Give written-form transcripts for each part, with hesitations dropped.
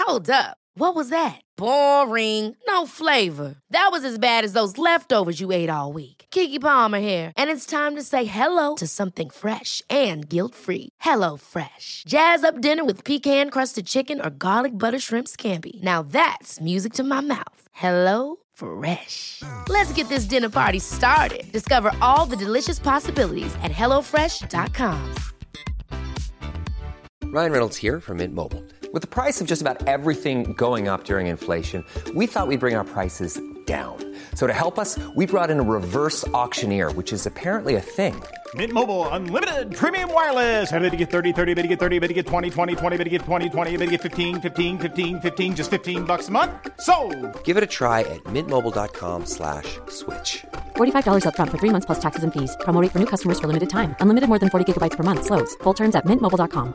Hold up. What was that? Boring. No flavor. That was as bad as those leftovers you ate all week. Keke Palmer here, and it's time to say hello to something fresh and guilt-free. Hello Fresh. Jazz up dinner with pecan-crusted chicken or garlic butter shrimp scampi. Now that's music to my mouth. Hello Fresh. Let's get this dinner party started. Discover all the delicious possibilities at hellofresh.com. Ryan Reynolds here from Mint Mobile. With the price of just about everything going up during inflation, we thought we'd bring our prices down. So to help us, we brought in a reverse auctioneer, which is apparently a thing. Mint Mobile Unlimited Premium Wireless. How to get 30, 30, bit to get 30, bit to get 20, 20, 20, bit to get 20, 20, bit to get 15, 15, 15, 15, just $15 a month? Sold! Give it a try at mintmobile.com/switch. $45 up front for 3 months plus taxes and fees. Promo rate for new customers for limited time. Unlimited more than 40 gigabytes per month. Slows full terms at mintmobile.com.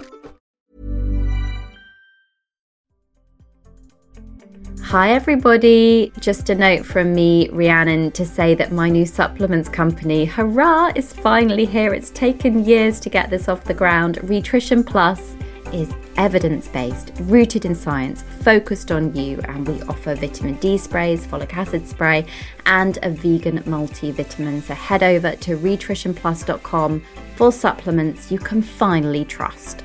Hi everybody, just a note from me, Rhiannon, to say that my new supplements company, hurrah, is finally here. It's taken years to get this off the ground. Rhitrition Plus is evidence-based, rooted in science, focused on you, and we offer vitamin D sprays, folic acid spray, and a vegan multivitamin. So head over to rhitritionplus.com for supplements you can finally trust.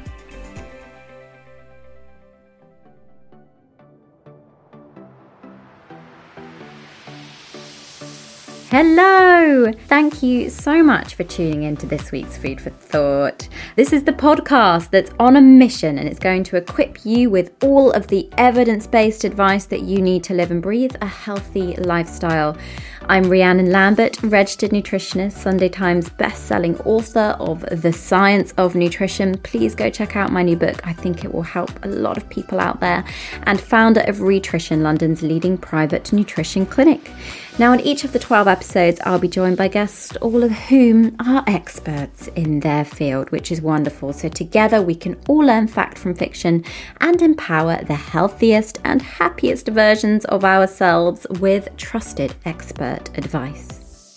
Hello! Thank you so much for tuning into this week's Food for Thought. This is the podcast that's on a mission, and it's going to equip you with all of the evidence-based advice that you need to live and breathe a healthy lifestyle. I'm Rhiannon Lambert, registered nutritionist, Sunday Times best-selling author of The Science of Nutrition. Please go check out my new book. I think it will help a lot of people out there. And founder of Rhitrition, London's leading private nutrition clinic. Now, in each of the 12 episodes, I'll be joined by guests, all of whom are experts in their field, which is wonderful. So together we can all learn fact from fiction and empower the healthiest and happiest versions of ourselves with trusted expert advice.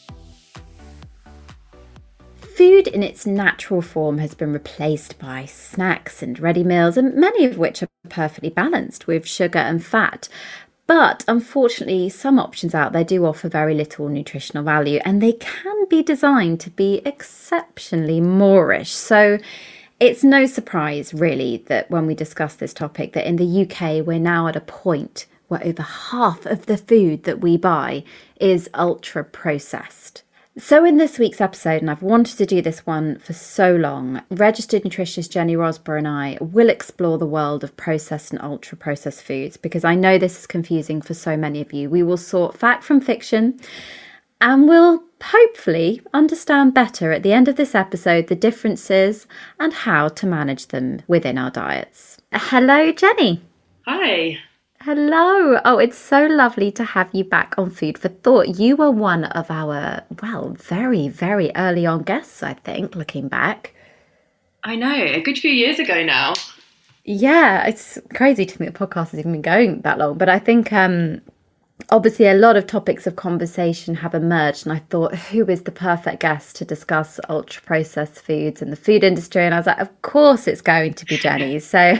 Food in its natural form has been replaced by snacks and ready meals, and many of which are perfectly balanced with sugar and fat. But unfortunately, some options out there do offer very little nutritional value, and they can be designed to be exceptionally moreish. So it's no surprise, really, that when we discuss this topic, that in the UK, we're now at a point where over half of the food that we buy is ultra processed. So in this week's episode, and I've wanted to do this one for so long, registered nutritionist Jenny Rosborough and I will explore the world of processed and ultra-processed foods, because I know this is confusing for so many of you. We will sort fact from fiction, and we'll hopefully understand better at the end of this episode the differences and how to manage them within our diets. Hello, Jenny. Hi. Hello. Oh, it's so lovely to have you back on Food for Thought. You were one of our, very, very early on guests, I think, looking back. I know, a good few years ago now. Yeah, it's crazy to think the podcast has even been going that long. But I think, obviously, a lot of topics of conversation have emerged. And I thought, who is the perfect guest to discuss ultra-processed foods and the food industry? And I was like, of course it's going to be Jenny. So...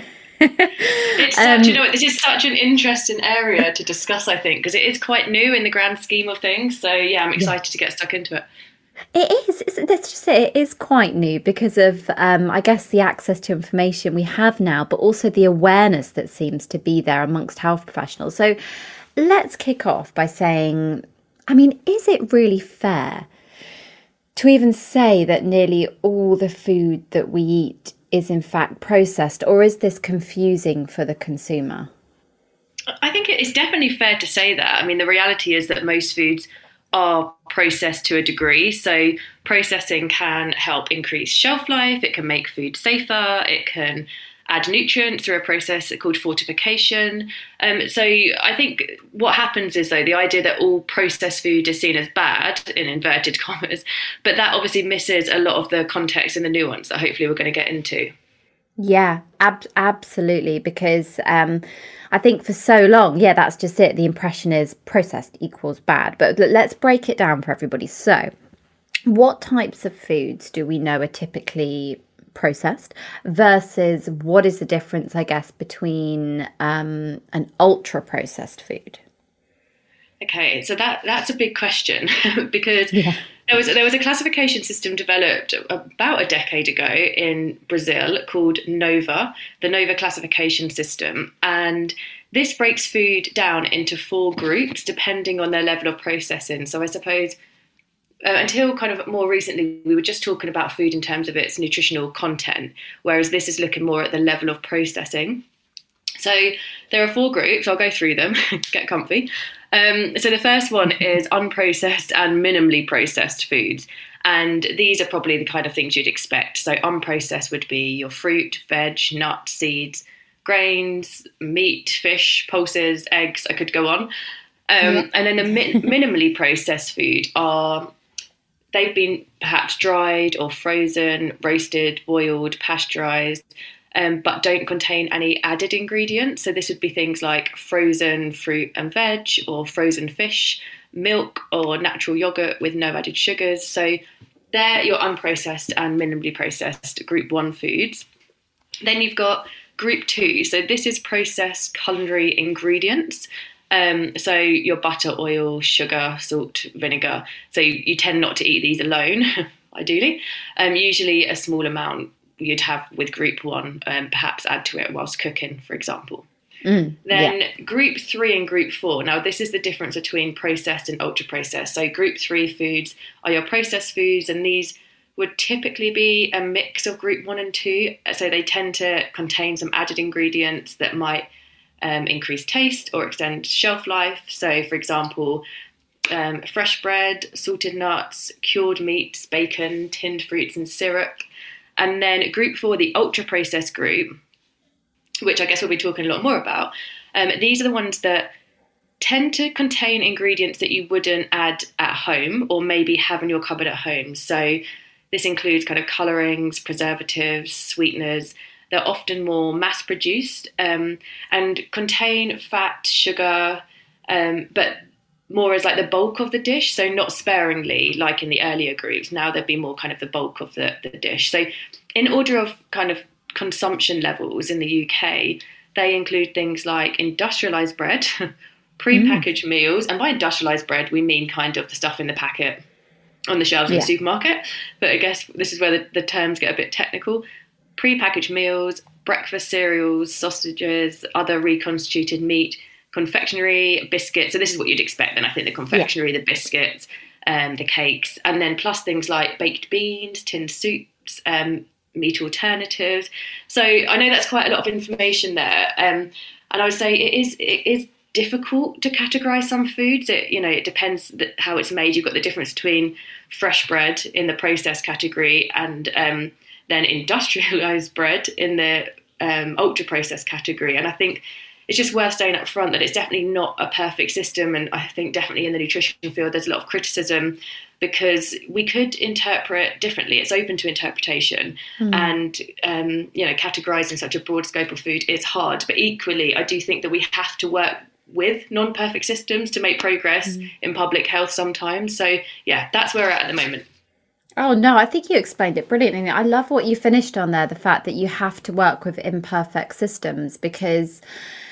It's this is such an interesting area to discuss, I think, because it is quite new in the grand scheme of things. So yeah, I'm excited to get stuck into it. It is. Let's just say it is quite new because of, I guess, the access to information we have now, but also the awareness that seems to be there amongst health professionals. So let's kick off by saying, is it really fair to even say that nearly all the food that we eat is in fact processed, or is this confusing for the consumer? I think it is definitely fair to say that. The reality is that most foods are processed to a degree. So processing can help increase shelf life. It can make food safer. It can add nutrients through a process called fortification. So I think what happens is, though, the idea that all processed food is seen as bad, in inverted commas, but that obviously misses a lot of the context and the nuance that hopefully we're going to get into. Yeah, absolutely. Because I think for so long, that's just it. The impression is processed equals bad. But let's break it down for everybody. So what types of foods do we know are typically processed versus what is the difference, I guess, between an ultra processed food? Okay, so that's a big question because there was a classification system developed about a decade ago in Brazil called NOVA, the NOVA classification system, and this breaks food down into 4 groups depending on their level of processing. So I suppose until kind of more recently, we were just talking about food in terms of its nutritional content, whereas this is looking more at the level of processing. So there are 4 groups. I'll go through them, get comfy. So the first one is unprocessed and minimally processed foods. And these are probably the kind of things you'd expect. So unprocessed would be your fruit, veg, nuts, seeds, grains, meat, fish, pulses, eggs. I could go on. And then the minimally processed food they've been perhaps dried or frozen, roasted, boiled, pasteurized, but don't contain any added ingredients. So this would be things like frozen fruit and veg, or frozen fish, milk, or natural yogurt with no added sugars. So they're your unprocessed and minimally processed group 1 foods. Then you've got group 2. So this is processed culinary ingredients. So your butter, oil, sugar, salt, vinegar. So you tend not to eat these alone, ideally. Usually a small amount you'd have with group 1, perhaps add to it whilst cooking, for example. Then group 3 and group 4. Now, this is the difference between processed and ultra processed. So group 3 foods are your processed foods, and these would typically be a mix of group 1 and 2. So they tend to contain some added ingredients that might increase taste or extend shelf life. So, for example, fresh bread, salted nuts, cured meats, bacon, tinned fruits and syrup. And then group 4, the ultra processed group, which I guess we'll be talking a lot more about. These are the ones that tend to contain ingredients that you wouldn't add at home or maybe have in your cupboard at home. So this includes kind of colourings, preservatives, sweeteners. They're often more mass-produced and contain fat, sugar, but more as like the bulk of the dish, so not sparingly like in the earlier groups. Now there'd be more kind of the bulk of the dish. So in order of kind of consumption levels in the UK, they include things like industrialised bread, pre-packaged meals, and by industrialised bread we mean kind of the stuff in the packet on the shelves in the supermarket, but I guess this is where the terms get a bit technical. Pre-packaged meals, breakfast cereals, sausages, other reconstituted meat, confectionery, biscuits. So this is what you'd expect then, I think, the confectionery, the biscuits, the cakes, and then plus things like baked beans, tinned soups, meat alternatives. So I know that's quite a lot of information there. And I would say it is difficult to categorise some foods. It depends how it's made. You've got the difference between fresh bread in the processed category and then industrialised bread in the ultra processed category. And I think it's just worth saying up front that it's definitely not a perfect system. And I think definitely in the nutrition field, there's a lot of criticism because we could interpret differently. It's open to interpretation. And, categorising such a broad scope of food is hard. But equally, I do think that we have to work with non-perfect systems to make progress in public health sometimes. So, yeah, that's where we're at the moment. Oh, no, I think you explained it brilliantly. I love what you finished on there, the fact that you have to work with imperfect systems, because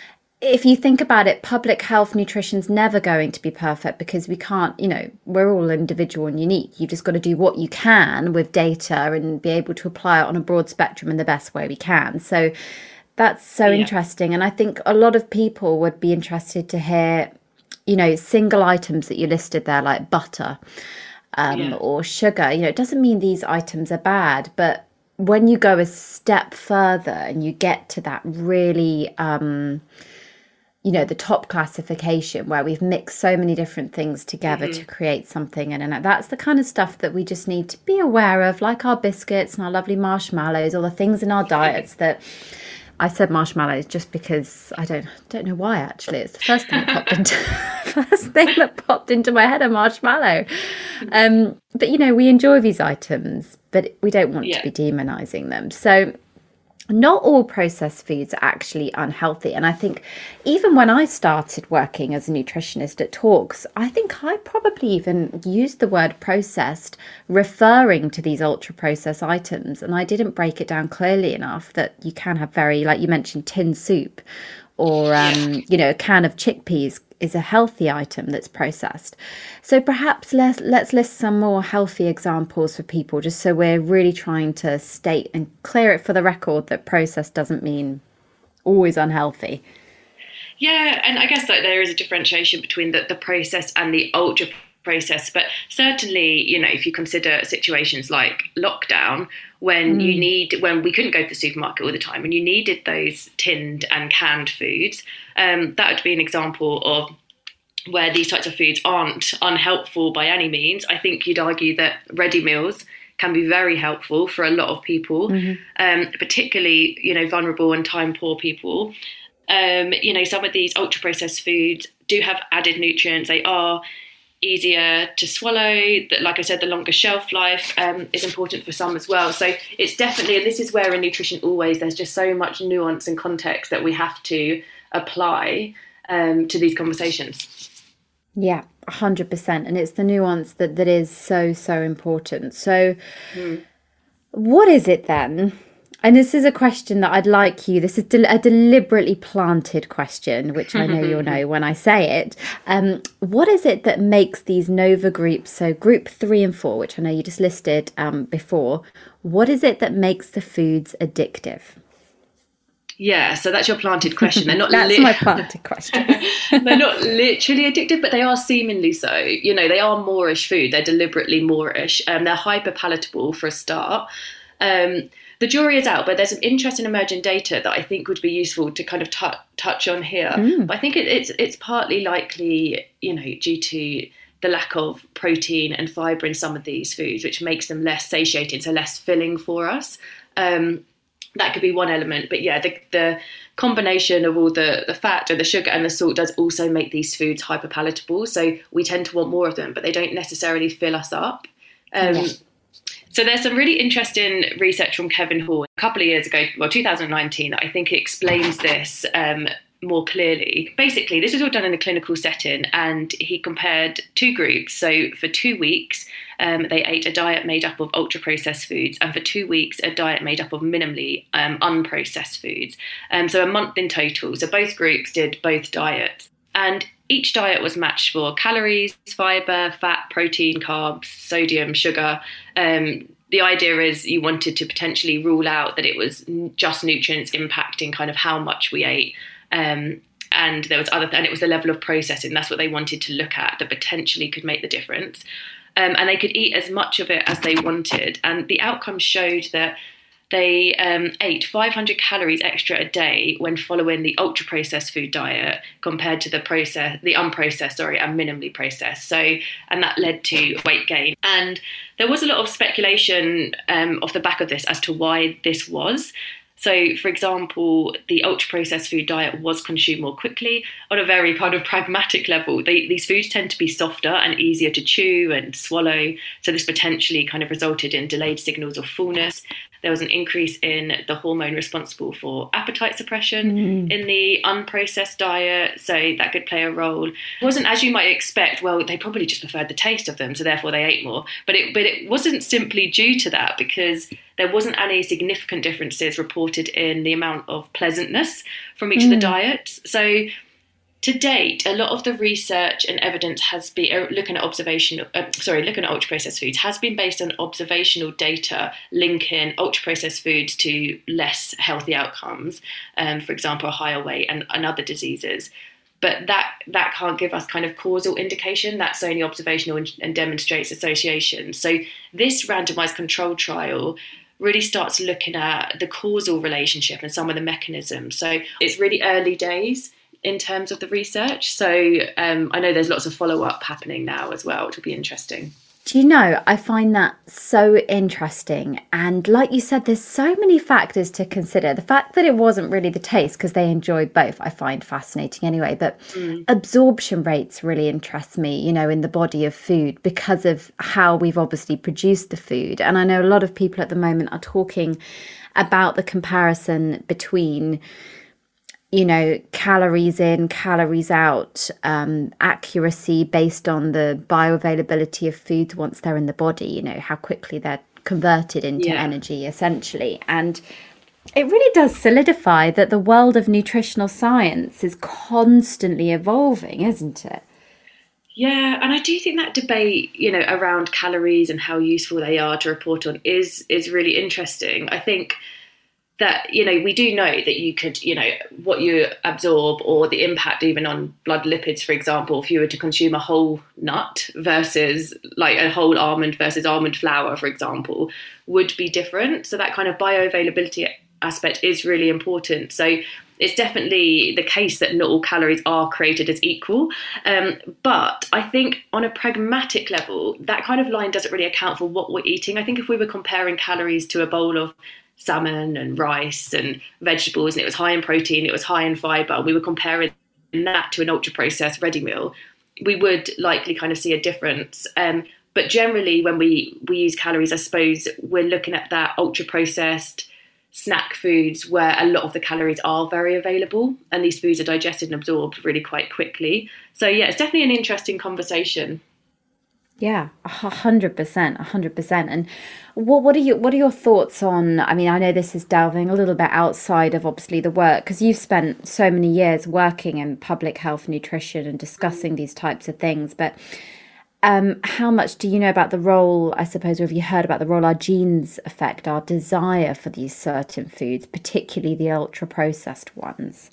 if you think about it, public health nutrition's never going to be perfect because we can't, we're all individual and unique. You've just got to do what you can with data and be able to apply it on a broad spectrum in the best way we can. So that's so interesting. And I think a lot of people would be interested to hear, single items that you listed there, like butter. Or sugar, it doesn't mean these items are bad, but when you go a step further and you get to that really, the top classification where we've mixed so many different things together to create something. And that's the kind of stuff that we just need to be aware of, like our biscuits and our lovely marshmallows, all the things in our diets that... I said marshmallows just because I don't know why, actually. It's the first thing that popped into my head, a marshmallow. But we enjoy these items, but we don't want to be demonising them. So not all processed foods are actually unhealthy. And I think even when I started working as a nutritionist at Talks, I think I probably even used the word processed referring to these ultra processed items. And I didn't break it down clearly enough that you can have very, like you mentioned, tin soup or, a can of chickpeas is a healthy item that's processed. So perhaps let's list some more healthy examples for people, just so we're really trying to state and clear it for the record that processed doesn't mean always unhealthy. Yeah, and I guess that there is a differentiation between the processed and the ultra processed, but certainly, if you consider situations like lockdown, when when we couldn't go to the supermarket all the time and you needed those tinned and canned foods, that would be an example of where these types of foods aren't unhelpful by any means. I think you'd argue that ready meals can be very helpful for a lot of people, particularly, vulnerable and time poor people. Some of these ultra processed foods do have added nutrients. They are easier to swallow. Like I said, the longer shelf life is important for some as well. So it's definitely, and this is where in nutrition always, there's just so much nuance and context that we have to apply to these conversations. Yeah, 100%. And it's the nuance that is so, so important. So what is it then? And this is a question that I'd like you, this is a deliberately planted question, which I know you'll know when I say it. What is it that makes these NOVA groups, so group 3 and 4, which I know you just listed before, what is it that makes the foods addictive? Yeah, so that's your planted question. They're not That's my planted question. They're not literally addictive, but they are seemingly so. They are Moorish food. They're deliberately Moorish. They're hyper palatable for a start. The jury is out, but there's some interesting emerging data that I think would be useful to kind of touch on here. But I think it's partly likely, due to the lack of protein and fibre in some of these foods, which makes them less satiating, so less filling for us. That could be one element. But yeah, the combination of all the fat and the sugar and the salt does also make these foods hyper palatable. So we tend to want more of them, but they don't necessarily fill us up. So there's some really interesting research from Kevin Hall a couple of years ago, 2019, that I think explains this more clearly. Basically, this was all done in a clinical setting, and he compared two groups. So for 2 weeks, they ate a diet made up of ultra-processed foods, and for 2 weeks, a diet made up of minimally unprocessed foods. So a month in total. So both groups did both diets. And each diet was matched for calories, fibre, fat, protein, carbs, sodium, sugar. The idea is you wanted to potentially rule out that it was just nutrients impacting kind of how much we ate. And there was and it was the level of processing. That's what they wanted to look at that potentially could make the difference. And they could eat as much of it as they wanted. And the outcomes showed that they ate 500 calories extra a day when following the ultra-processed food diet compared to the unprocessed, and minimally processed. So, and that led to weight gain. And there was a lot of speculation off the back of this as to why this was. So, for example, the ultra-processed food diet was consumed more quickly. On a very kind of pragmatic level, these foods tend to be softer and easier to chew and swallow. So this potentially kind of resulted in delayed signals of fullness. There was an increase in the hormone responsible for appetite suppression in the unprocessed diet, so that could play a role. It wasn't, as you might expect, well, they probably just preferred the taste of them, so therefore they ate more. But it wasn't simply due to that, because there wasn't any significant differences reported in the amount of pleasantness from each of the diets. So to date, a lot of the research and evidence has been looking at ultra-processed foods has been based on observational data linking ultra-processed foods to less healthy outcomes, for example, a higher weight and other diseases. But that can't give us kind of causal indication. That's only observational and demonstrates association. So this randomized control trial really starts looking at the causal relationship and some of the mechanisms. So it's really early days in terms of the research. So I know there's lots of follow-up happening now as well, which will be interesting. Do you know, I find that so interesting. And like you said, there's so many factors to consider. The fact that it wasn't really the taste, because they enjoyed both, I find fascinating anyway. But absorption rates really interest me, you know, in the body of food because of how we've obviously produced the food. And I know a lot of people at the moment are talking about the comparison between, you know, calories in, calories out, accuracy based on the bioavailability of foods once they're in the body, you know, how quickly they're converted into energy, essentially. And it really does solidify that the world of nutritional science is constantly evolving, isn't it? Yeah, and I do think that debate, you know, around calories and how useful they are to report on is really interesting. I think that, you know, we do know that you could, you know, what you absorb or the impact even on blood lipids, for example, if you were to consume a whole nut versus like a whole almond versus almond flour, for example, would be different. So that kind of bioavailability aspect is really important. So it's definitely the case that not all calories are created as equal. But I think on a pragmatic level, that kind of line doesn't really account for what we're eating. I think if we were comparing calories to a bowl of salmon and rice and vegetables, and it was high in protein, it was high in fibre, and we were comparing that to an ultra-processed ready meal, we would likely kind of see a difference. But generally, when we use calories, I suppose we're looking at that ultra-processed snack foods where a lot of the calories are very available, and these foods are digested and absorbed really quite quickly. So yeah, it's definitely an interesting conversation. Yeah, 100%, 100%. And what are your thoughts on, I mean, I know this is delving a little bit outside of obviously the work, because you've spent so many years working in public health nutrition and discussing these types of things, but how much do you know about the role, I suppose, or have you heard about the role our genes affect our desire for these certain foods, particularly the ultra-processed ones?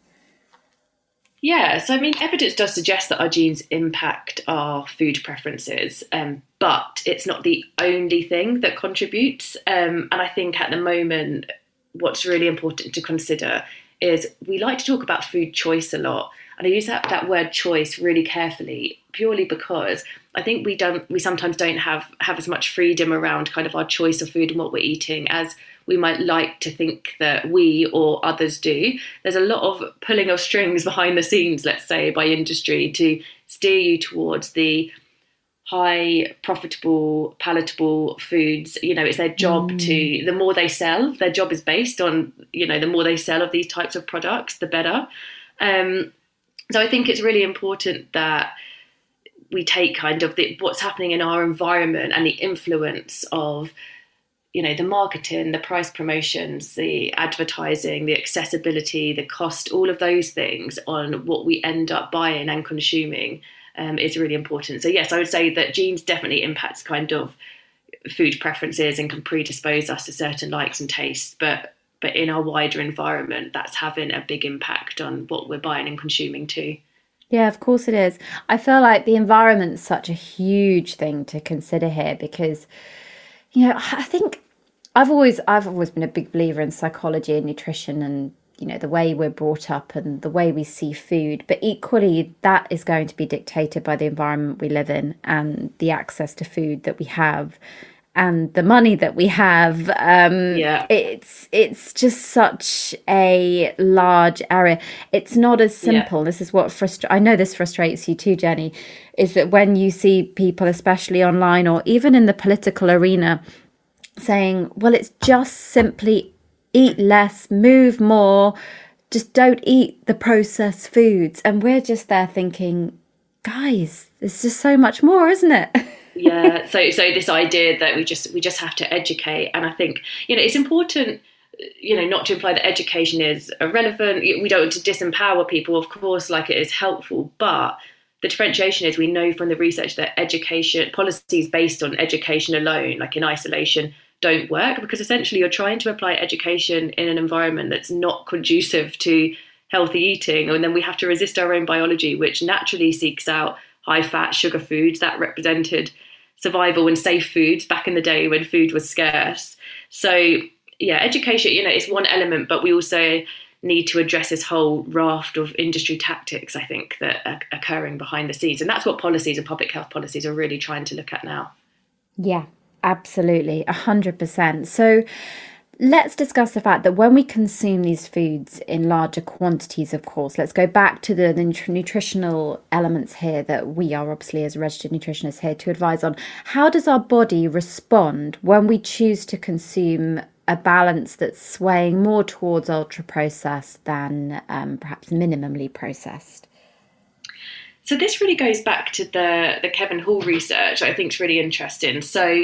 Yeah, so I mean, evidence does suggest that our genes impact our food preferences, but it's not the only thing that contributes. And I think at the moment, what's really important to consider is we like to talk about food choice a lot. And I use that word choice really carefully, purely because I think we sometimes don't have as much freedom around kind of our choice of food and what we're eating as we might like to think that we or others do. There's a lot of pulling of strings behind the scenes, let's say, by industry to steer you towards the high profitable, palatable foods. You know, it's their job to, the more they sell, their job is based on, you know, the more they sell of these types of products, the better. So I think it's really important that we take kind of what's happening in our environment and the influence of, you know, the marketing, the price promotions, the advertising, the accessibility, the cost, all of those things on what we end up buying and consuming is really important. So yes, I would say that genes definitely impacts kind of food preferences and can predispose us to certain likes and tastes, but in our wider environment, that's having a big impact on what we're buying and consuming too. Yeah, of course it is. I feel like the environment's such a huge thing to consider here because, you know, I think I've always been a big believer in psychology and nutrition and, you know, the way we're brought up and the way we see food. But equally, that is going to be dictated by the environment we live in and the access to food that we have and the money that we have. It's just such a large area. It's not as simple. This is what I know this frustrates you too, Jenny, is that when you see people, especially online or even in the political arena, saying, well, it's just simply eat less, move more, just don't eat the processed foods. And we're just there thinking, guys, there's just so much more, isn't it? Yeah, so this idea that we just have to educate, and I think, you know, it's important, you know, not to imply that education is irrelevant. We don't want to disempower people, of course, like it is helpful, but the differentiation is we know from the research that education policies based on education alone, like in isolation, don't work, because essentially you're trying to apply education in an environment that's not conducive to healthy eating, and then we have to resist our own biology, which naturally seeks out high fat sugar foods that represented survival and safe foods back in the day when food was scarce. So yeah, education, you know, is one element, but we also need to address this whole raft of industry tactics, I think, that are occurring behind the scenes. And that's what policies and public health policies are really trying to look at now. Yeah, absolutely. 100%. So let's discuss the fact that when we consume these foods in larger quantities, of course, let's go back to the nutritional elements here that we are obviously as registered nutritionists here to advise on. How does our body respond when we choose to consume a balance that's swaying more towards ultra processed than perhaps minimally processed? So this really goes back to the Kevin Hall research. I think is really interesting. So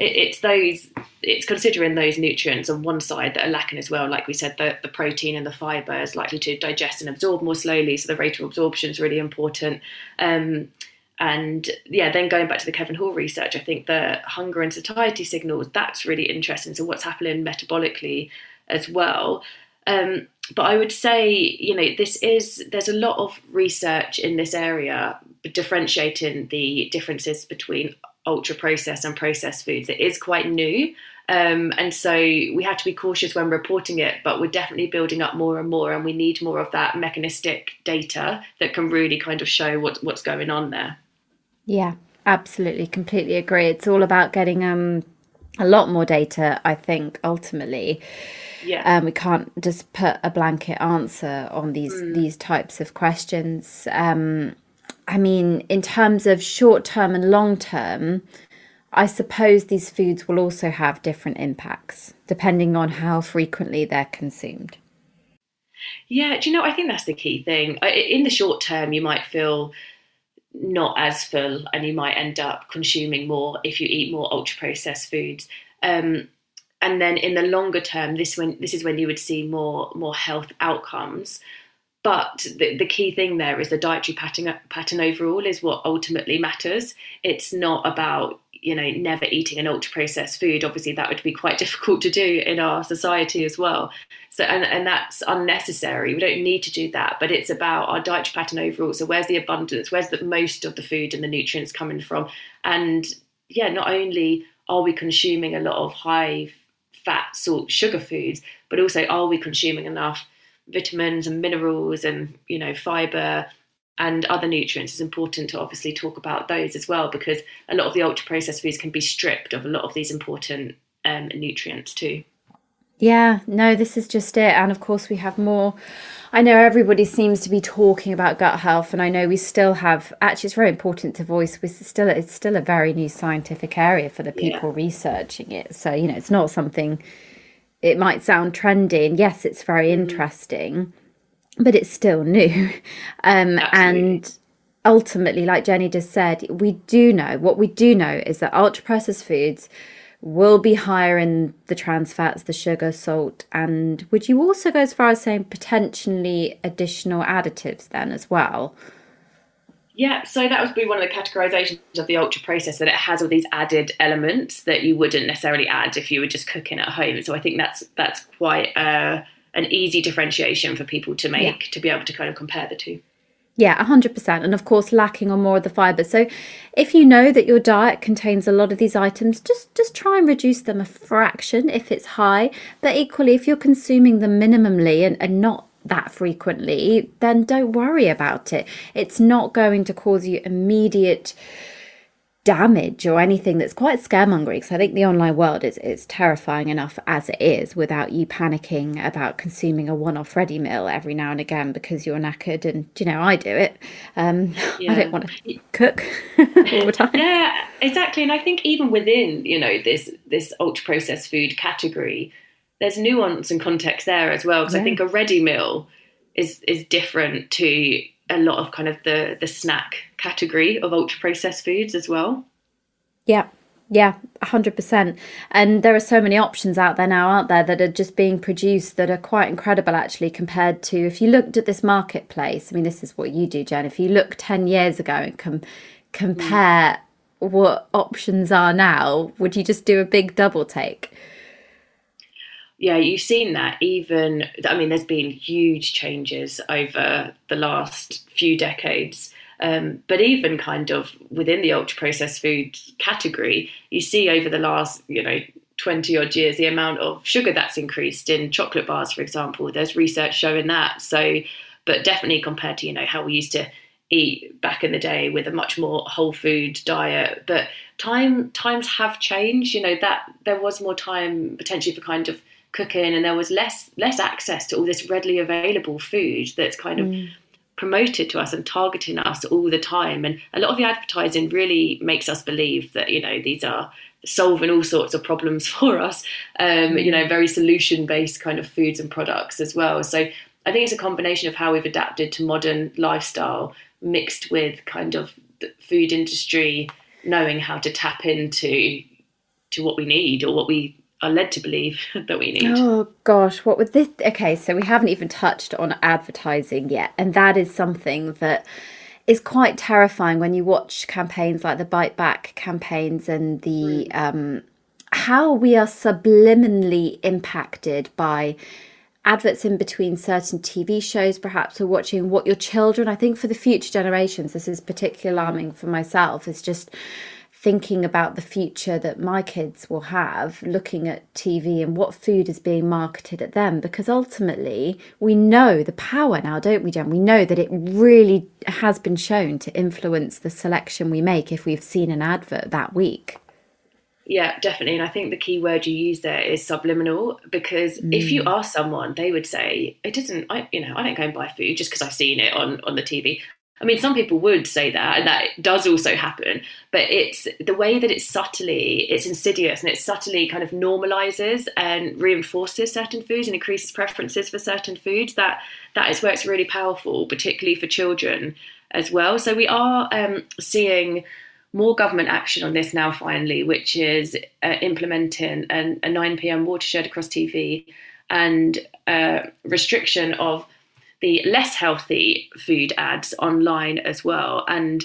it's considering those nutrients on one side that are lacking as well. Like we said, the protein and the fibre is likely to digest and absorb more slowly. So the rate of absorption is really important. And yeah, then going back to the Kevin Hall research, I think the hunger and satiety signals, that's really interesting. So what's happening metabolically as well. But I would say, there's a lot of research in this area differentiating the differences between ultra processed and processed foods. It is quite new. And so we have to be cautious when reporting it, but we're definitely building up more and more, and we need more of that mechanistic data that can really kind of show what's going on there. Yeah, absolutely. Completely agree. It's all about getting a lot more data, I think, ultimately. Yeah. We can't just put a blanket answer on these types of questions. I mean, in terms of short term and long term, I suppose these foods will also have different impacts depending on how frequently they're consumed. Yeah, I think that's the key thing. In the short term, you might feel not as full and you might end up consuming more if you eat more ultra processed foods. And then in the longer term, this is when you would see more health outcomes. But the key thing there is the dietary pattern overall is what ultimately matters. It's not about, never eating an ultra processed food. Obviously, that would be quite difficult to do in our society as well. So, and that's unnecessary. We don't need to do that. But it's about our dietary pattern overall. So where's the abundance? Where's the most of the food and the nutrients coming from? And yeah, not only are we consuming a lot of high fat, salt, sugar foods, but also are we consuming enough vitamins and minerals and fiber and other nutrients? It's important to obviously talk about those as well, because a lot of the ultra processed foods can be stripped of a lot of these important nutrients too. Yeah, no, this is just it. And of course we have more. I know everybody seems to be talking about gut health, and I know we still have, actually it's very important to voice, it's still a very new scientific area for the people researching it. So, it's not something, it might sound trendy, and yes, it's very interesting, but it's still new. And ultimately, like Jenny just said, what we do know is that ultra processed foods will be higher in the trans fats, the sugar, salt, and would you also go as far as saying potentially additional additives then as well? Yeah, so that would be one of the categorizations of the ultra processed, that it has all these added elements that you wouldn't necessarily add if you were just cooking at home. So I think that's quite an easy differentiation for people to make, to be able to kind of compare the two. Yeah, 100%. And of course, lacking on more of the fibre. So if you know that your diet contains a lot of these items, just try and reduce them a fraction if it's high. But equally, if you're consuming them minimally and not that frequently, then don't worry about it. It's not going to cause you immediate damage or anything that's quite scaremongering, because I think the online world is terrifying enough as it is without you panicking about consuming a one-off ready meal every now and again because you're knackered. And I do it. I don't want to cook all the time. Yeah, exactly. And I think even within this ultra processed food category, there's nuance and context there as well, because I think a ready meal is different to a lot of kind of the snack category of ultra processed foods as well. Yeah, 100%. And there are so many options out there now, aren't there, that are just being produced that are quite incredible actually, compared to if you looked at this marketplace. I mean, this is what you do, Jen. If you look 10 years ago and compare what options are now, would you just do a big double take? Yeah, you've seen that there's been huge changes over the last few decades. But even kind of within the ultra processed food category, you see over the last, 20 odd years, the amount of sugar that's increased in chocolate bars, for example. There's research showing that. So, but definitely compared to, how we used to eat back in the day with a much more whole food diet. But times have changed, that there was more time potentially for kind of cooking, and there was less access to all this readily available food that's kind of promoted to us and targeting us all the time. And a lot of the advertising really makes us believe that, these are solving all sorts of problems for us, very solution-based kind of foods and products as well. So I think it's a combination of how we've adapted to modern lifestyle mixed with kind of the food industry knowing how to tap into what we need, or what we are led to believe that we need. Oh gosh, what would this? Okay, so we haven't even touched on advertising yet, and that is something that is quite terrifying when you watch campaigns like the Bite Back campaigns and the how we are subliminally impacted by adverts in between certain TV shows, perhaps, or watching what your children, I think for the future generations, this is particularly alarming for myself, is just thinking about the future that my kids will have, looking at TV and what food is being marketed at them, because ultimately we know the power now, don't we, Jen? We know that it really has been shown to influence the selection we make if we've seen an advert that week. Yeah, definitely. And I think the key word you use there is subliminal, because if you ask someone, they would say, I don't go and buy food just because I've seen it on the TV. I mean, some people would say that, and that does also happen, but it's the way that it's insidious, and it subtly kind of normalizes and reinforces certain foods and increases preferences for certain foods. That is where it's really powerful, particularly for children as well. So we are seeing more government action on this now, finally, which is implementing a 9 p.m. watershed across TV and restriction of the less healthy food ads online as well. And,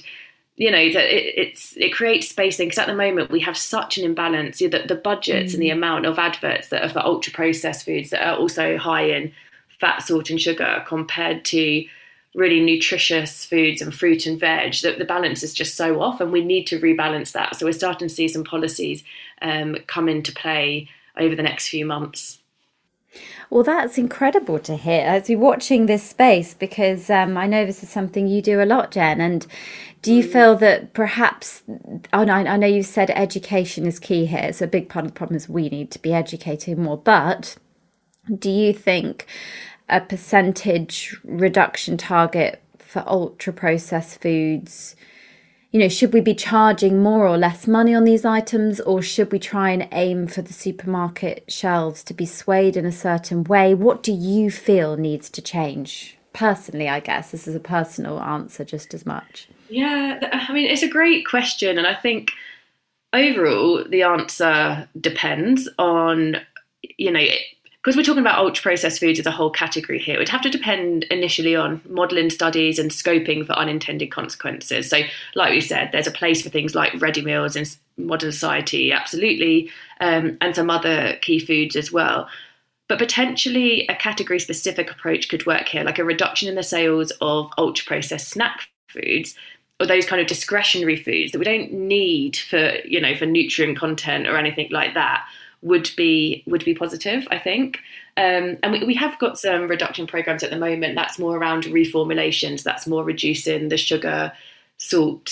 it creates spacing, because at the moment we have such an imbalance, the budgets and the amount of adverts that are for ultra processed foods that are also high in fat, salt and sugar compared to really nutritious foods and fruit and veg, that the balance is just so off, and we need to rebalance that. So we're starting to see some policies come into play over the next few months. Well, that's incredible to hear as you're watching this space, because I know this is something you do a lot, Jen. And do you feel that perhaps, I know you said education is key here, so a big part of the problem is we need to be educating more, but do you think a percentage reduction target for ultra processed foods, should we be charging more or less money on these items, or should we try and aim for the supermarket shelves to be swayed in a certain way? What do you feel needs to change? Personally, I guess this is a personal answer just as much. Yeah, I mean, it's a great question. And I think overall, the answer depends on, because we're talking about ultra-processed foods as a whole category here, it would have to depend initially on modelling studies and scoping for unintended consequences. So like we said, there's a place for things like ready meals in modern society, absolutely, and some other key foods as well. But potentially a category-specific approach could work here, like a reduction in the sales of ultra-processed snack foods, or those kind of discretionary foods that we don't need for nutrient content or anything like that, would be positive, I think. And we have got some reduction programs at the moment. That's more around reformulations. That's more reducing the sugar, salt,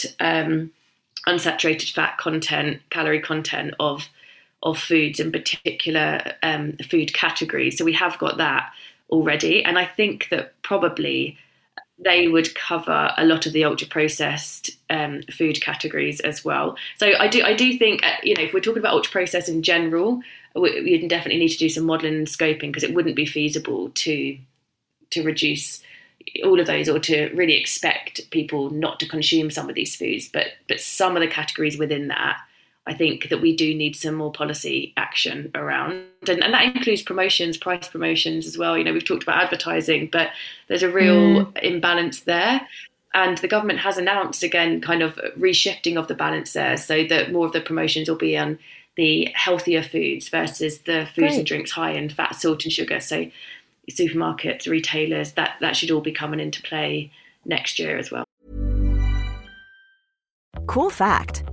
unsaturated fat content, calorie content of foods, in particular food categories. So we have got that already. And I think that probably they would cover a lot of the ultra processed food categories as well. So I do think, if we're talking about ultra processed in general, we definitely need to do some modelling and scoping, because it wouldn't be feasible to reduce all of those, or to really expect people not to consume some of these foods. But some of the categories within that, I think that we do need some more policy action around. And that includes promotions, price promotions as well. We've talked about advertising, but there's a real imbalance there. And the government has announced, again, kind of reshifting of the balance there, so that more of the promotions will be on the healthier foods versus the foods and drinks high in fat, salt and sugar. So supermarkets, retailers, that should all be coming into play next year as well. Cool fact,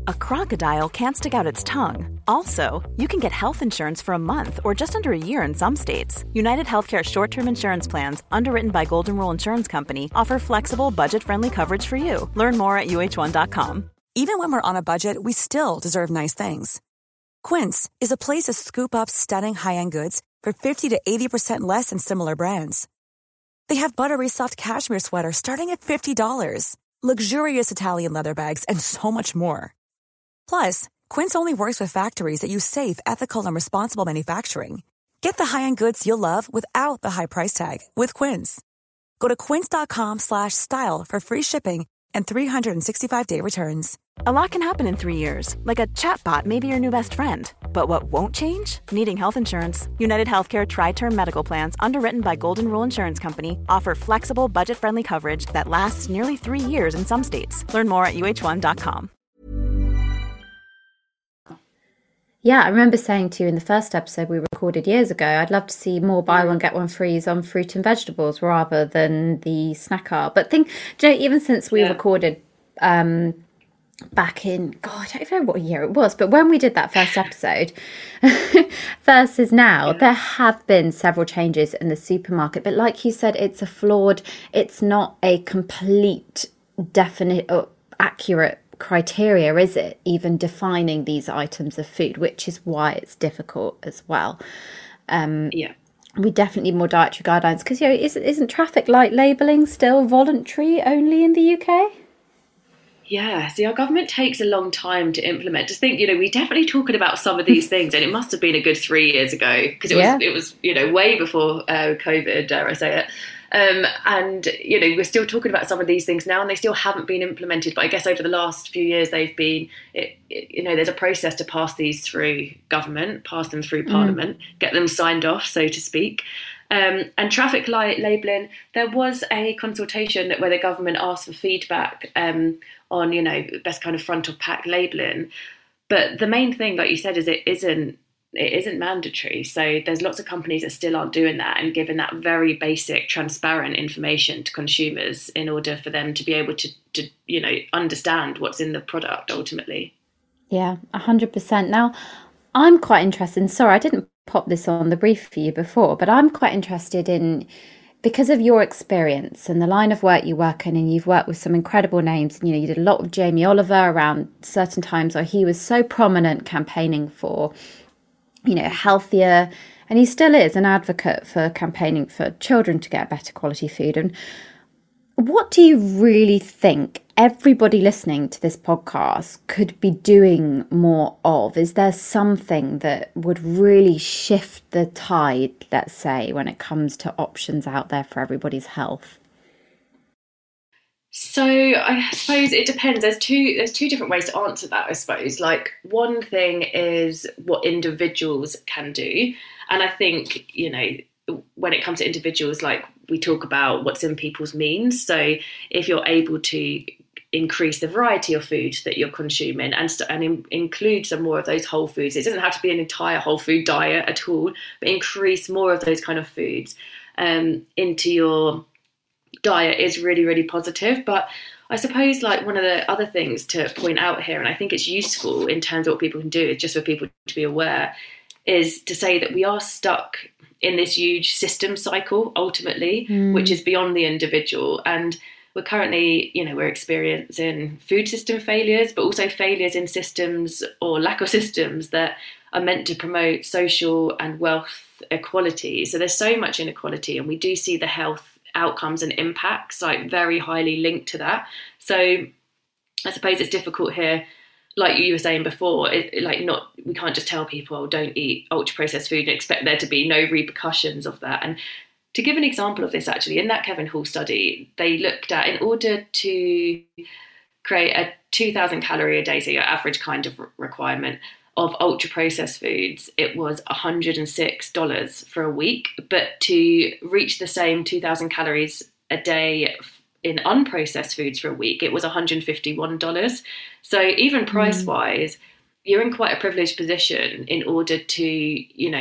a crocodile can't stick out its tongue. Also, you can get health insurance for a month or just under a year in some states. United Healthcare short-term insurance plans, underwritten by Golden Rule Insurance Company, offer flexible, budget-friendly coverage for you. Learn more at uh1.com. Even when we're on a budget, we still deserve nice things. Quince is a place to scoop up stunning high-end goods for 50 to 80% less than similar brands. They have buttery soft cashmere sweaters starting at $50, luxurious Italian leather bags, and so much more. Plus, Quince only works with factories that use safe, ethical, and responsible manufacturing. Get the high-end goods you'll love without the high price tag with Quince. Go to quince.com/style for free shipping and 365-day returns. A lot can happen in 3 years, like a chatbot may be your new best friend. But what won't change? Needing health insurance. United Healthcare Tri-Term Medical Plans, underwritten by Golden Rule Insurance Company, offer flexible, budget-friendly coverage that lasts nearly 3 years in some states. Learn more at uh1.com. Yeah, I remember saying to you in the first episode we recorded years ago, I'd love to see more buy one, get one frees on fruit and vegetables rather than the snack aisle. But even since we recorded back in, God, I don't know what year it was, but when we did that first episode versus now, there have been several changes in the supermarket. But like you said, it's not a complete, definite, or accurate criteria, is it, even defining these items of food, which is why it's difficult as well. We definitely need more dietary guidelines because isn't traffic light labelling still voluntary only in the UK? Yeah, see, our government takes a long time to implement. Just think, we're definitely talking about some of these things, and it must have been a good 3 years ago because it was way before COVID, dare I say it. And we're still talking about some of these things now, and they still haven't been implemented. But I guess over the last few years, they've been, there's a process to pass these through government, pass them through Parliament, get them signed off, so to speak. And traffic light labelling, there was a consultation where the government asked for feedback on, best kind of front of pack labelling. But the main thing, like you said, is it isn't mandatory. So there's lots of companies that still aren't doing that and giving that very basic, transparent information to consumers in order for them to be able to understand what's in the product ultimately. Yeah, 100%. Now, I'm quite interested, and sorry, I didn't pop this on the brief for you before, but I'm quite interested in, because of your experience and the line of work you work in, and you've worked with some incredible names, and you did a lot with Jamie Oliver around certain times where he was so prominent campaigning for healthier, and he still is an advocate for campaigning for children to get better quality food. And what do you really think everybody listening to this podcast could be doing more of? Is there something that would really shift the tide, let's say, when it comes to options out there for everybody's health? So I suppose it depends. There's two different ways to answer that, I suppose. Like, one thing is what individuals can do. And I think, when it comes to individuals, like, we talk about what's in people's means. So if you're able to increase the variety of food that you're consuming and include some more of those whole foods, it doesn't have to be an entire whole food diet at all, but increase more of those kind of foods into your diet is really, really positive. But I suppose, like, one of the other things to point out here, and I think it's useful in terms of what people can do, is just for people to be aware, is to say that we are stuck in this huge system cycle ultimately, which is beyond the individual. And we're currently, we're experiencing food system failures, but also failures in systems or lack of systems that are meant to promote social and wealth equality. So there's so much inequality, and we do see the health outcomes and impacts like very highly linked to that. So I suppose it's difficult here, like you were saying before, we can't just tell people, don't eat ultra processed food and expect there to be no repercussions of that. And to give an example of this, actually, in that Kevin Hall study, they looked at, in order to create a 2,000 calorie a day, so your average kind of requirement of ultra processed foods, it was $106 for a week. But to reach the same 2,000 calories a day in unprocessed foods for a week, it was $151. So even price wise, you're in quite a privileged position in order to,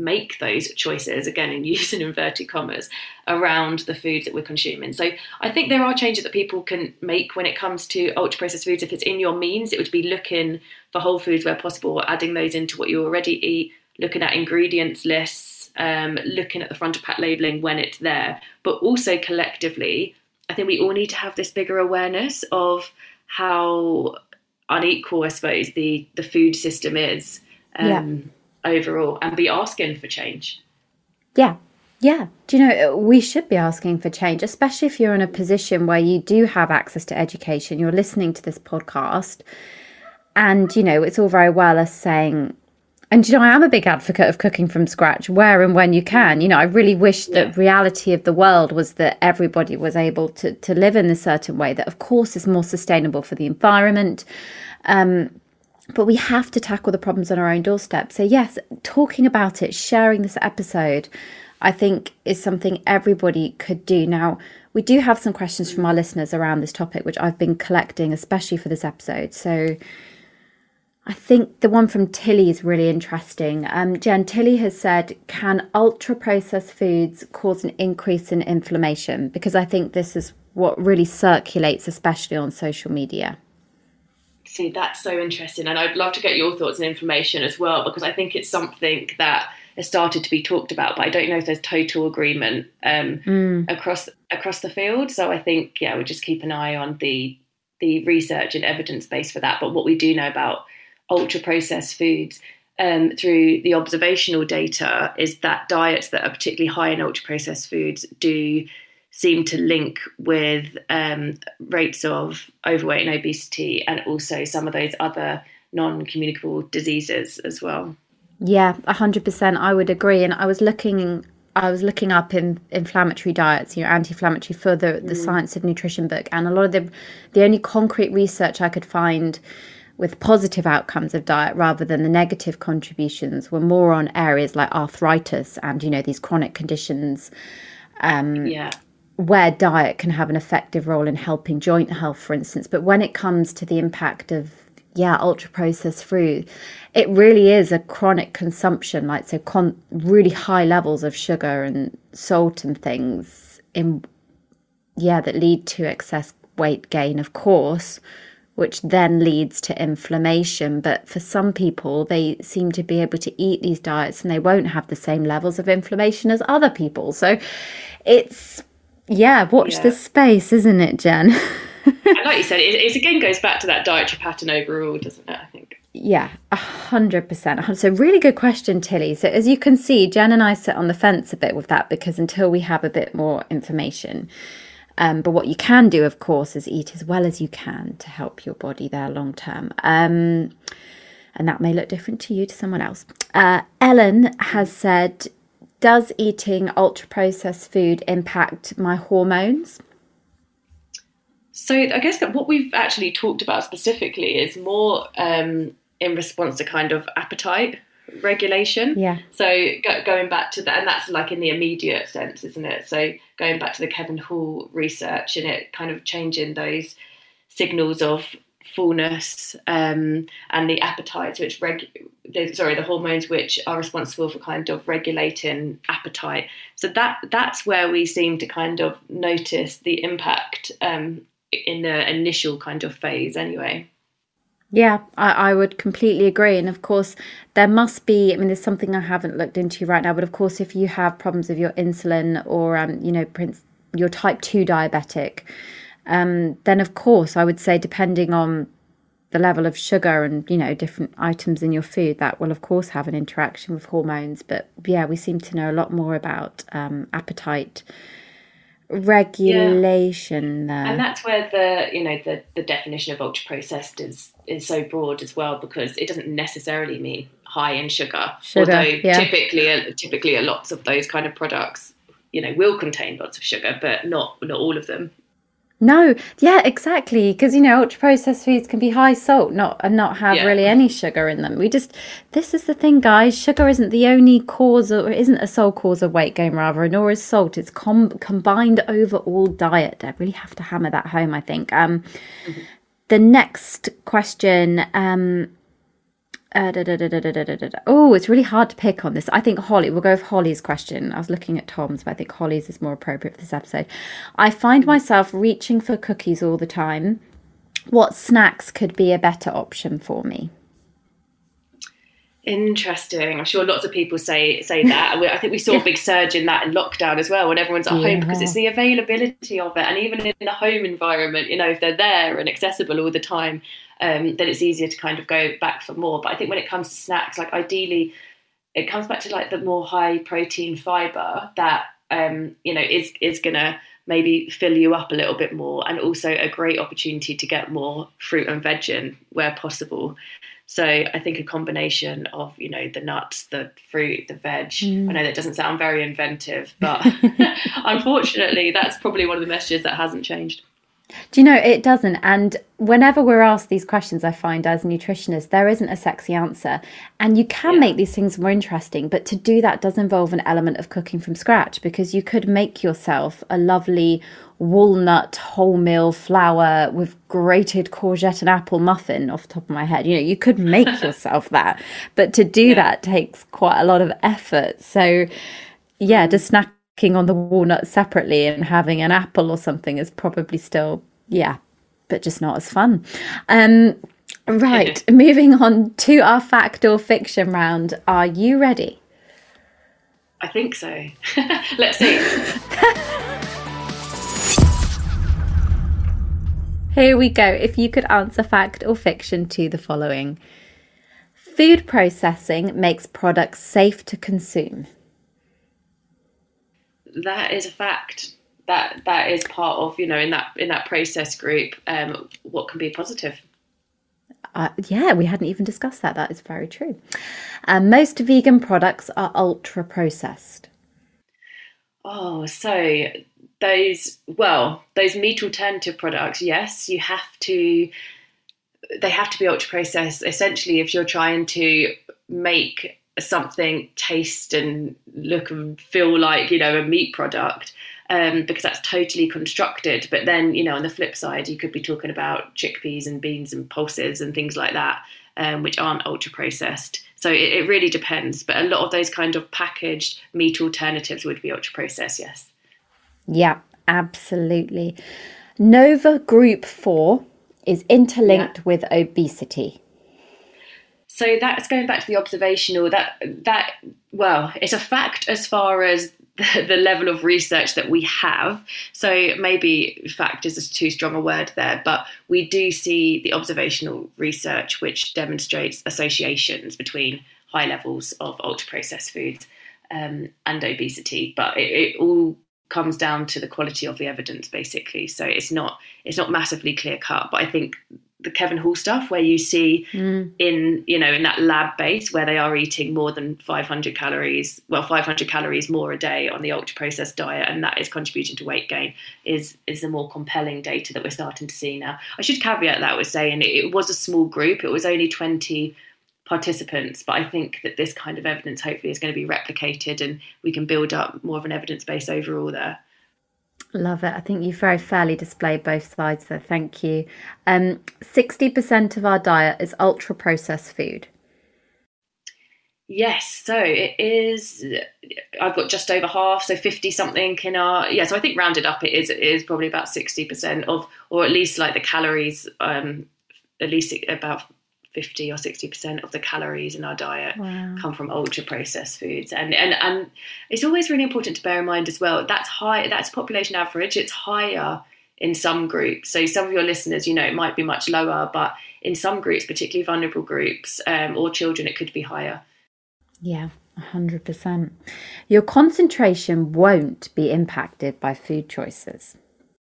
make those choices, again, and use in inverted commas, around the foods that we're consuming. So I think there are changes that people can make when it comes to ultra processed foods. If it's in your means, it would be looking for whole foods where possible, adding those into what you already eat, looking at ingredients lists, looking at the front of pack labelling when it's there. But also collectively, I think we all need to have this bigger awareness of how unequal, I suppose, the food system is overall, and be asking for change. Yeah. Do you know, we should be asking for change, especially if you're in a position where you do have access to education, you're listening to this podcast, and, you know, it's all very well us saying, and, you know, I am a big advocate of cooking from scratch where and when you can. You know, I really wish that reality of the world was that everybody was able to live in a certain way that, of course, is more sustainable for the environment. But we have to tackle the problems on our own doorstep. So, yes, talking about it, sharing this episode, I think is something everybody could do. Now, we do have some questions from our listeners around this topic, which I've been collecting, especially for this episode. So I think the one from Tilly is really interesting. Jen, Tilly has said, can ultra-processed foods cause an increase in inflammation? Because I think this is what really circulates, especially on social media. See, that's so interesting. And I'd love to get your thoughts and information as well, because I think it's something that has started to be talked about, but I don't know if there's total agreement across the field. So I think, we'll just keep an eye on the research and evidence base for that. But what we do know about ultra-processed foods through the observational data is that diets that are particularly high in ultra-processed foods do seem to link with rates of overweight and obesity, and also some of those other non-communicable diseases as well. Yeah, 100%. I would agree. And I was looking up in inflammatory diets, you know, anti-inflammatory for the Science of Nutrition book, and a lot of the only concrete research I could find with positive outcomes of diet rather than the negative contributions were more on areas like arthritis and, you know, these chronic conditions. Where diet can have an effective role in helping joint health, for instance. But when it comes to the impact of, ultra-processed food, it really is a chronic consumption, like really high levels of sugar and salt and things that lead to excess weight gain, of course, which then leads to inflammation. But for some people, they seem to be able to eat these diets and they won't have the same levels of inflammation as other people. So it's... watch this space, isn't it, Jen? And like you said, it again goes back to that dietary pattern overall, doesn't it, I think? Yeah, 100%. So really good question, Tilly. So as you can see, Jen and I sit on the fence a bit with that, because until we have a bit more information. But what you can do, of course, is eat as well as you can to help your body there long term. And that may look different to you, to someone else. Ellen has said, does eating ultra-processed food impact my hormones? So I guess that what we've actually talked about specifically is more in response to kind of appetite regulation. Yeah. So going back to that, and that's like in the immediate sense, isn't it? So going back to the Kevin Hall research and it kind of changing those signals of fullness and the appetites, which the hormones which are responsible for kind of regulating appetite. So that's where we seem to kind of notice the impact in the initial kind of phase anyway. Yeah, I would completely agree. And of course, there must be, there's something I haven't looked into right now, but of course, if you have problems with your insulin or, you're type 2 diabetic, then of course, I would say, depending on the level of sugar and, different items in your food, that will, of course, have an interaction with hormones. But yeah, we seem to know a lot more about appetite regulation there. And that's where the definition of ultra processed is so broad as well, because it doesn't necessarily mean high in sugar. Although typically lots of those kind of products will contain lots of sugar, but not all of them. No, yeah, exactly. Because, ultra-processed foods can be high salt, not have really any sugar in them. This is the thing, guys. Sugar isn't the only cause, or isn't a sole cause of weight gain, rather, nor is salt. It's combined overall diet. I really have to hammer that home, I think. The next question, Oh, it's really hard to pick on this. I think Holly, we'll go with Holly's question. I was looking at Tom's, but I think Holly's is more appropriate for this episode. I find myself reaching for cookies all the time. What snacks could be a better option for me? Interesting. I'm sure lots of people say that. I think we saw a big surge in that in lockdown as well, when everyone's at home, because it's the availability of it. And even in the home environment, if they're there and accessible all the time, then it's easier to kind of go back for more. But I think when it comes to snacks, like ideally, it comes back to like the more high protein fibre that, is going to maybe fill you up a little bit more, and also a great opportunity to get more fruit and veg in where possible. So I think a combination of, the nuts, the fruit, the veg. I know that doesn't sound very inventive, but unfortunately, that's probably one of the messages that hasn't changed. Do you know, it doesn't. And whenever we're asked these questions, I find as nutritionists, there isn't a sexy answer. And you can make these things more interesting. But to do that does involve an element of cooking from scratch, because you could make yourself a lovely walnut wholemeal flour with grated courgette and apple muffin off the top of my head. You could make yourself that. But to do that takes quite a lot of effort. So, just snacking on the walnut separately and having an apple or something is probably still, but just not as fun. Right, moving on to our fact or fiction round. Are you ready? I think so. Let's see. Here we go. If you could answer fact or fiction to the following. Food processing makes products safe to consume. That is a fact. That is part of, in that process group, what can be positive. We hadn't even discussed that. That is very true. Most vegan products are ultra processed. Oh, so those meat alternative products, yes, they have to be ultra processed. Essentially, if you're trying to make something taste and look and feel like, a meat product, because that's totally constructed. But then, on the flip side, you could be talking about chickpeas and beans and pulses and things like that, which aren't ultra processed. So it really depends. But a lot of those kind of packaged meat alternatives would be ultra processed, yes. Yeah, absolutely. Nova Group 4 is interlinked with obesity. So that's going back to the observational, it's a fact as far as the level of research that we have. So maybe fact is too strong a word there, but we do see the observational research which demonstrates associations between high levels of ultra-processed foods and obesity. But it all comes down to the quality of the evidence, basically. So it's not massively clear cut, but I think the Kevin Hall stuff, where you see in that lab base where they are eating more than 500 calories more a day on the ultra processed diet, and that is contributing to weight gain, is the more compelling data that we're starting to see now. I should caveat that with saying it was a small group. It was only 20 participants, but I think that this kind of evidence hopefully is going to be replicated, and we can build up more of an evidence base overall there. Love it. I think you very fairly displayed both sides there. Thank you. 60% of our diet is ultra processed food. Yes, so it is. I've got just over half, so 50 something in our. Yeah, so I think rounded up, it is probably about 60% of, or at least like the calories. At least about 50 or 60% of the calories in our diet come from ultra processed foods, and it's always really important to bear in mind as well, that's population average. It's higher in some groups, so some of your listeners, it might be much lower, but in some groups, particularly vulnerable groups or children, it could be higher. 100%. Your concentration won't be impacted by food choices.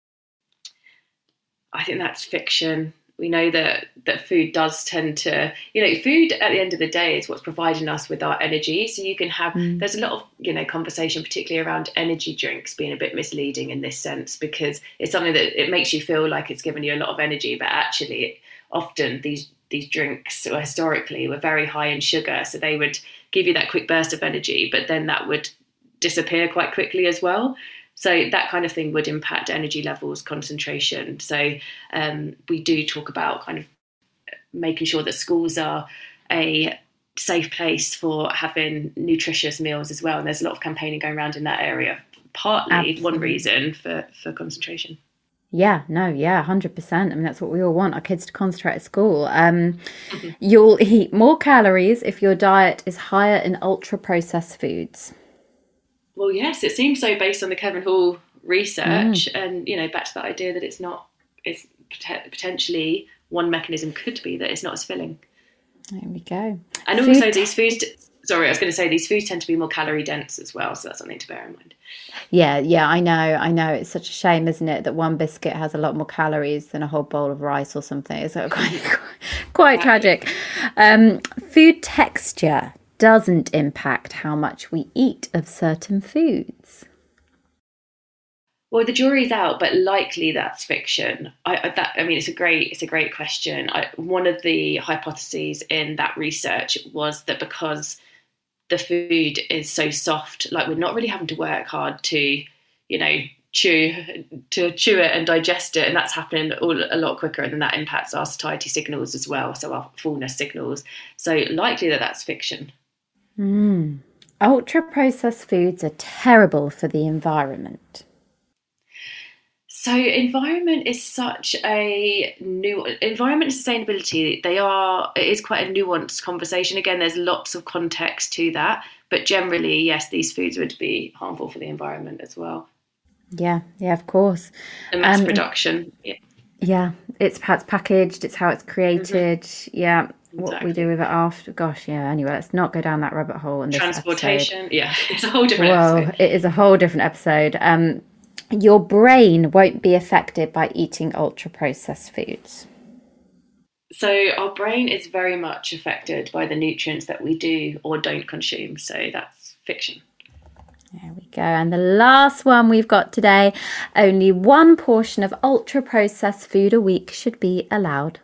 I think that's fiction. We know that food does tend to, food at the end of the day is what's providing us with our energy. So you can have, there's a lot of, conversation, particularly around energy drinks being a bit misleading in this sense, because it's something that it makes you feel like it's giving you a lot of energy, but actually often these drinks historically were very high in sugar. So they would give you that quick burst of energy, but then that would disappear quite quickly as well. So that kind of thing would impact energy levels, concentration. So we do talk about kind of making sure that schools are a safe place for having nutritious meals as well. And there's a lot of campaigning going around in that area. Partly Absolutely. one reason for concentration. Yeah, no, yeah, 100%. I mean, that's what we all want, our kids to concentrate at school. You'll eat more calories if your diet is higher in ultra-processed foods. Well, yes, it seems so based on the Kevin Hall research. And, back to that idea that it's potentially one mechanism could be that it's not as filling. There we go. And also these foods, these foods tend to be more calorie dense as well. So that's something to bear in mind. Yeah, I know. It's such a shame, isn't it, that one biscuit has a lot more calories than a whole bowl of rice or something. It's quite tragic. Food texture doesn't impact how much we eat of certain foods. Well, the jury's out, but likely that's fiction. It's a great question. One of the hypotheses in that research was that because the food is so soft, like we're not really having to work hard to, chew it and digest it, and that's happening a lot quicker, and then that impacts our satiety signals as well, so our fullness signals. So likely that's fiction. Ultra-processed foods are terrible for the environment. So environment and sustainability, it is quite a nuanced conversation. Again, there's lots of context to that, but generally, yes, these foods would be harmful for the environment as well. Yeah, of course. The mass production. Yeah, it's how it's packaged, it's how it's created. Yeah, what Exactly. we do with it after. Gosh, yeah, anyway, let's not go down that rabbit hole in this Transportation, episode. yeah, it's a whole different episode. It is a whole different episode. Your brain won't be affected by eating ultra-processed foods. So our brain is very much affected by the nutrients that we do or don't consume. So that's fiction. There we go. And the last one we've got today, only one portion of ultra-processed food a week should be allowed.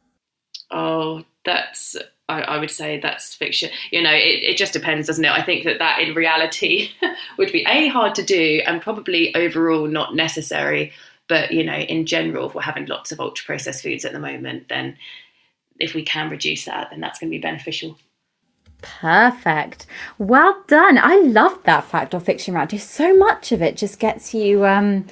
Oh, I would say that's fiction. It just depends, doesn't it? I think that in reality would be hard to do and probably overall not necessary. But, in general, if we're having lots of ultra processed foods at the moment, then if we can reduce that, then that's going to be beneficial. Perfect. Well done. I love that fact or fiction round. Just so much of it just gets you,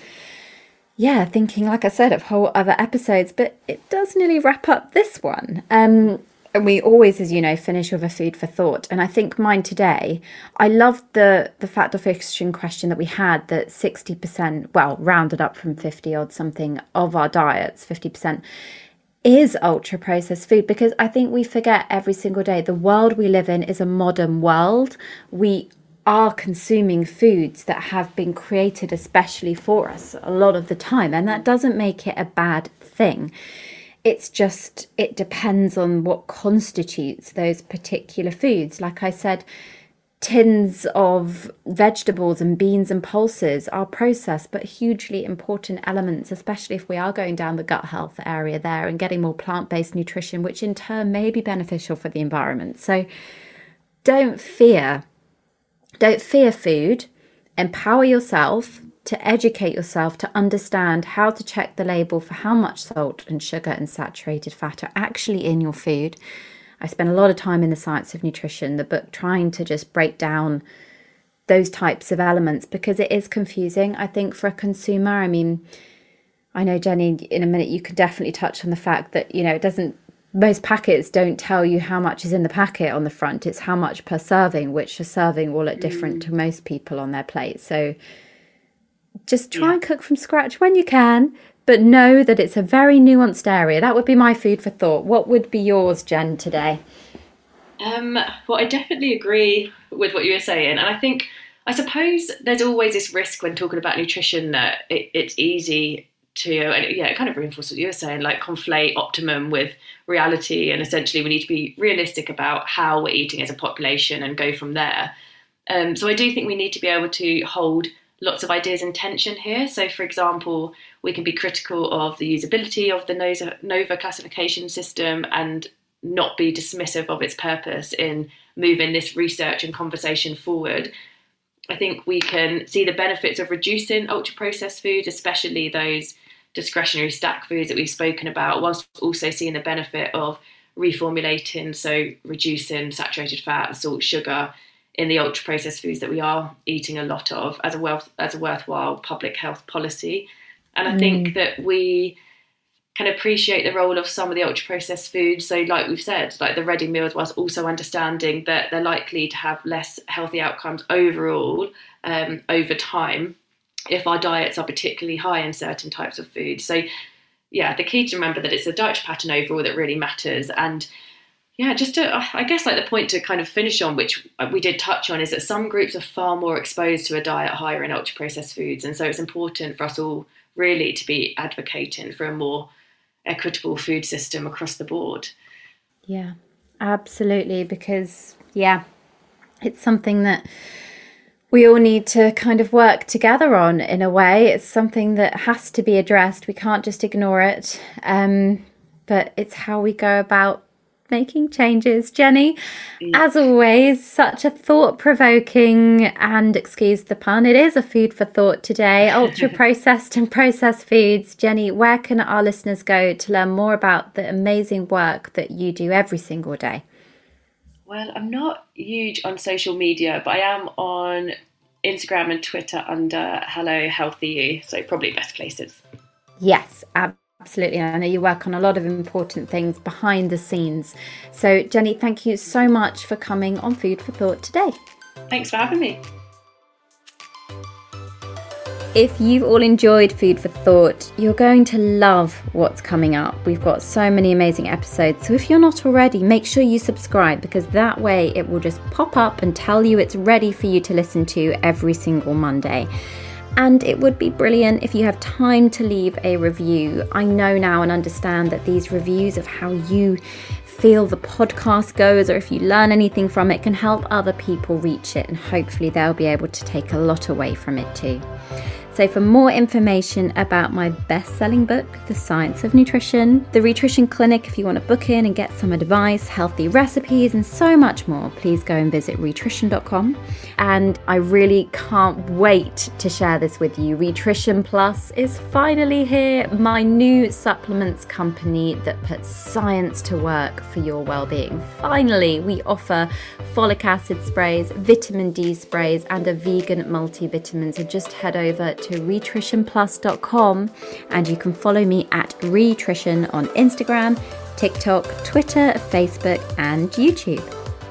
thinking, like I said, of whole other episodes. But it does nearly wrap up this one. And we always, as you know, finish with a food for thought. And I think mine today, I loved the fact or fiction question that we had, that 60%, well, rounded up from 50 odd something of our diets, 50% is ultra processed food, because I think we forget every single day the world we live in is a modern world. We are consuming foods that have been created especially for us a lot of the time, and that doesn't make it a bad thing. It's just, it depends on what constitutes those particular foods. Like I said, tins of vegetables and beans and pulses are processed, but hugely important elements, especially if we are going down the gut health area there and getting more plant-based nutrition, which in turn may be beneficial for the environment. So don't fear food. Empower yourself to educate yourself, to understand how to check the label for how much salt and sugar and saturated fat are actually in your food. I spent a lot of time in The Science of Nutrition, the book, trying to just break down those types of elements, because it is confusing, I think, for a consumer. I mean, I know, Jenny, in a minute you could definitely touch on the fact that, most packets don't tell you how much is in the packet on the front. It's how much per serving, which a serving will look different to most people on their plate. So just try and cook from scratch when you can, but know that it's a very nuanced area. That would be my food for thought. What would be yours, Jen, today? Well, I definitely agree with what you were saying. And I suppose there's always this risk when talking about nutrition that it's easy to, and it kind of reinforces what you were saying, like conflate optimum with reality. And essentially we need to be realistic about how we're eating as a population and go from there. So I do think we need to be able to hold lots of ideas in tension here. So, for example, we can be critical of the usability of the NOVA classification system and not be dismissive of its purpose in moving this research and conversation forward. I think we can see the benefits of reducing ultra-processed foods, especially those discretionary stack foods that we've spoken about, whilst also seeing the benefit of reformulating, so reducing saturated fat, salt, sugar in the ultra processed foods that we are eating a lot of as a worthwhile public health policy. And I think that we can appreciate the role of some of the ultra processed foods. So like we've said, like the ready meals, whilst also understanding that they're likely to have less healthy outcomes overall over time if our diets are particularly high in certain types of food. So yeah, the key to remember that it's the dietary pattern overall that really matters. And yeah, just to, I guess like the point to kind of finish on, which we did touch on, is that some groups are far more exposed to a diet higher in ultra processed foods. And so it's important for us all really to be advocating for a more equitable food system across the board. Yeah, absolutely. Because yeah, it's something that we all need to kind of work together on in a way. It's something that has to be addressed. We can't just ignore it. But it's how we go about making changes. Jenny, as always, such a thought-provoking and, excuse the pun, it is a food for thought today, ultra-processed and processed foods. Jenny, where can our listeners go to learn more about the amazing work that you do every single day? Well, I'm not huge on social media, but I am on Instagram and Twitter under Hello Healthy You, so probably best places. Yes, absolutely. I know you work on a lot of important things behind the scenes. So, Jenny, thank you so much for coming on Food for Thought today. Thanks for having me. If you've all enjoyed Food for Thought, you're going to love what's coming up. We've got so many amazing episodes. So if you're not already, make sure you subscribe, because that way it will just pop up and tell you it's ready for you to listen to every single Monday. And it would be brilliant if you have time to leave a review. I know now and understand that these reviews of how you feel the podcast goes, or if you learn anything from it, can help other people reach it, and hopefully they'll be able to take a lot away from it too. So for more information about my best-selling book, The Science of Nutrition, the Rhitrition Clinic, if you want to book in and get some advice, healthy recipes, and so much more, please go and visit rhitrition.com. And I really can't wait to share this with you. Rhitrition Plus is finally here, my new supplements company that puts science to work for your well-being. Finally, we offer folic acid sprays, vitamin D sprays, and a vegan multivitamin. So just head over to rhitritionplus.com and you can follow me at Rhitrition on Instagram, TikTok, Twitter, Facebook, and YouTube.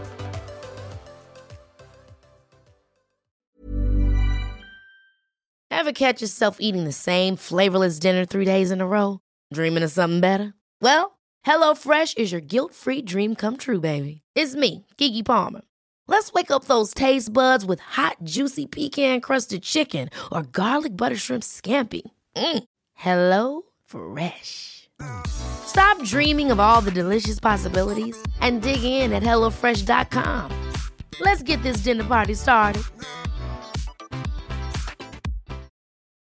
Ever catch yourself eating the same flavorless dinner 3 days in a row? Dreaming of something better? Well, HelloFresh is your guilt-free dream come true, baby. It's me, Keke Palmer. Let's wake up those taste buds with hot, juicy pecan-crusted chicken or garlic butter shrimp scampi. Hello Fresh. Stop dreaming of all the delicious possibilities and dig in at HelloFresh.com. Let's get this dinner party started.